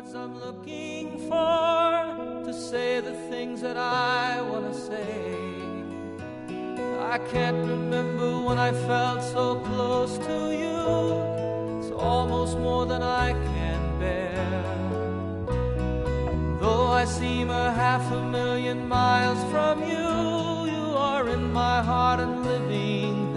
words I'm looking for to say the things that I want to say. I can't remember when I felt so close to you. It's almost more than I can bear. Though I seem 500,000 miles from you, you are in my heart and living